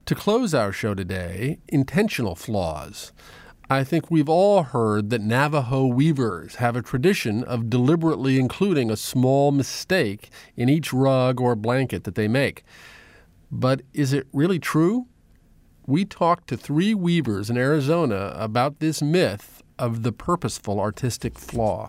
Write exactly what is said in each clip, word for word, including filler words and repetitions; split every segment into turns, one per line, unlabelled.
To close our show today, intentional flaws. I think we've all heard that Navajo weavers have a tradition of deliberately including a small mistake in each rug or blanket that they make. But is it really true? We talked to three weavers in Arizona about this myth of the purposeful artistic flaw.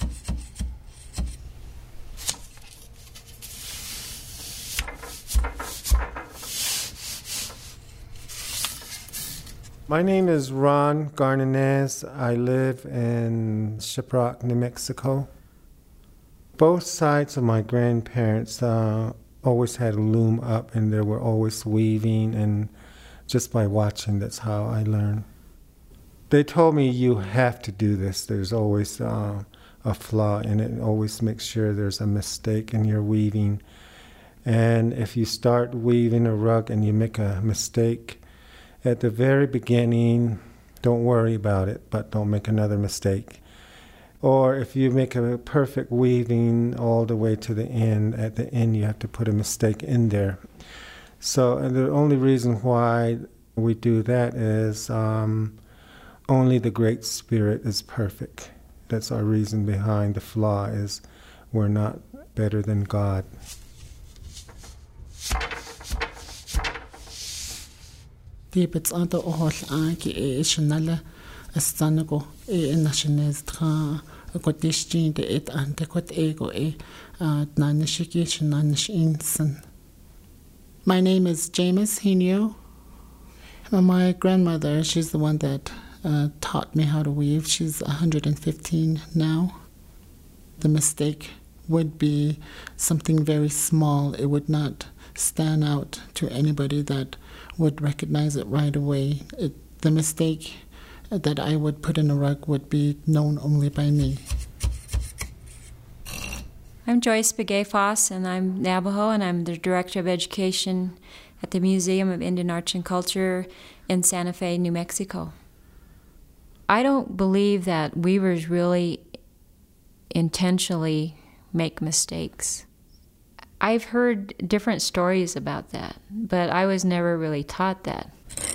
My name is Ron Garnanez. I live in Shiprock, New Mexico. Both sides of my grandparents uh, always had a loom up, and they were always weaving, and just by watching, that's how I learned. They told me you have to do this. There's always uh, a flaw in it, and always make sure there's a mistake in your weaving. And if you start weaving a rug and you make a mistake, at the very beginning, don't worry about it, but don't make another mistake. Or if you make a perfect weaving all the way to the end, at the end you have to put a mistake in there. So and the only reason why we do that is um, only the Great Spirit is perfect. That's our reason behind the flaw, is we're not better than God.
Tibets anta ohol aki e shanala astanago e nashinez tra kotishtin de et ante kot ego e nanishiki shananish insan. My name is James Henio. My grandmother, she's the one that uh, taught me how to weave. She's one hundred fifteen now. The mistake would be something very small. It would not stand out to anybody that would recognize it right away. It, the mistake that I would put in a rug would be known only by me.
I'm Joyce Begay-Foss, and I'm Navajo, and I'm the Director of Education at the Museum of Indian Arts and Culture in Santa Fe, New Mexico. I don't believe that weavers really intentionally make mistakes. I've heard different stories about that, but I was never really taught that.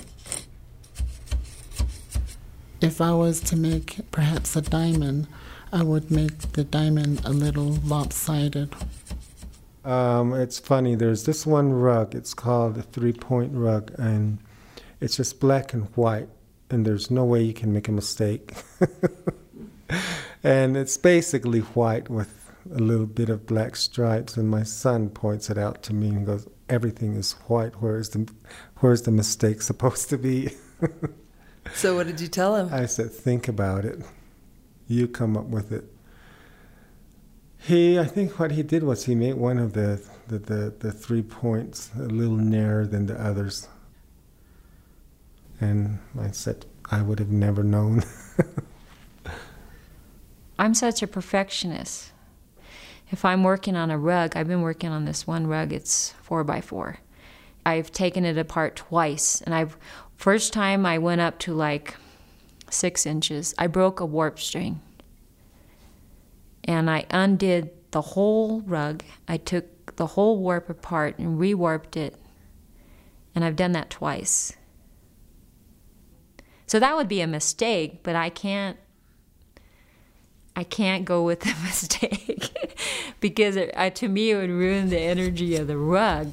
If I was to make perhaps a diamond, I would make the diamond a little lopsided.
Um, it's funny, there's this one rug, it's called the three-point rug, and it's just black and white, and there's no way you can make a mistake. And it's basically white with a little bit of black stripes, and my son points it out to me and goes, everything is white, where's the where's the mistake supposed to be?
So what did you tell him?
I said, think about it. You come up with it. He, I think what he did was he made one of the, the, the, the three points a little narrower than the others. And I said, I would have never known.
I'm such a perfectionist. If I'm working on a rug, I've been working on this one rug, it's four by four. I've taken it apart twice, and I've, first time I went up to like six inches. I broke a warp string. And I undid the whole rug. I took the whole warp apart and rewarped it. And I've done that twice. So that would be a mistake, but I can't I can't go with the mistake because it, uh, to me it would ruin the energy of the rug.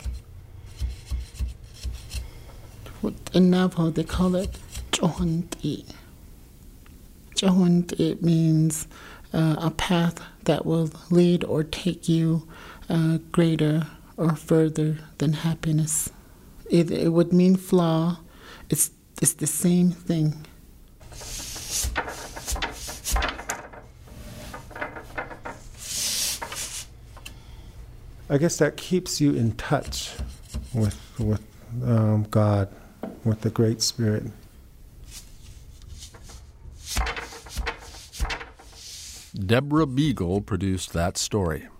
In Navajo, they call it chohonti. Chohonti means uh, a path that will lead or take you uh, greater or further than happiness. It, it would mean flaw. It's, it's the same thing.
I guess that keeps you in touch with with um, God, with the Great Spirit.
Deborah Beagle produced that story.